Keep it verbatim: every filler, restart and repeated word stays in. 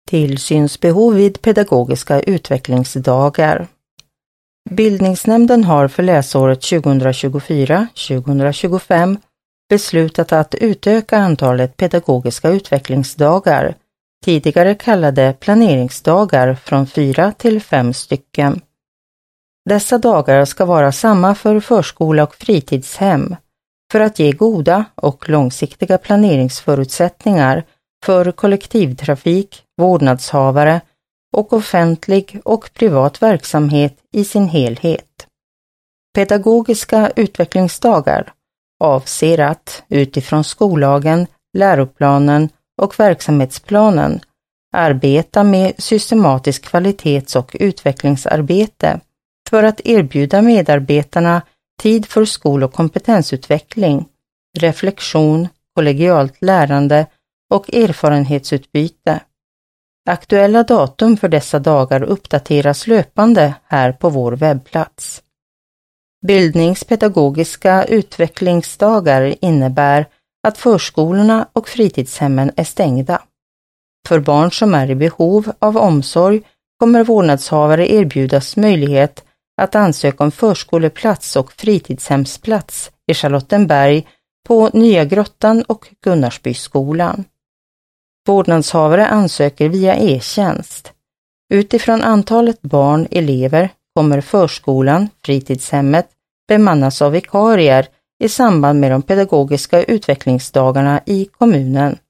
Tillsynsbehov vid pedagogiska utvecklingsdagar. Bildningsnämnden har för läsåret tjugohundratjugofyra tjugohundratjugofem beslutat att utöka antalet pedagogiska utvecklingsdagar, tidigare kallade planeringsdagar, från fyra till fem stycken. Dessa dagar ska vara samma för förskola och fritidshem för att ge goda och långsiktiga planeringsförutsättningar för kollektivtrafik, vårdnadshavare och offentlig och privat verksamhet i sin helhet. Pedagogiska utvecklingsdagar avser att utifrån skollagen, läroplanen och verksamhetsplanen arbeta med systematisk kvalitets- och utvecklingsarbete för att erbjuda medarbetarna tid för skol- och kompetensutveckling, reflektion, kollegialt lärande och erfarenhetsutbyte. Aktuella datum för dessa dagar uppdateras löpande här på vår webbplats. Bildningspedagogiska utvecklingsdagar innebär att förskolorna och fritidshemmen är stängda. För barn som är i behov av omsorg kommer vårdnadshavare erbjudas möjlighet att ansöka om förskoleplats och fritidshemsplats i Charlottenberg på Nya Grottan och Gunnarsbyskolan. Vårdnadshavare ansöker via e-tjänst. Utifrån antalet barn, elever, kommer förskolan, fritidshemmet bemannas av vikarier i samband med de pedagogiska utvecklingsdagarna i kommunen.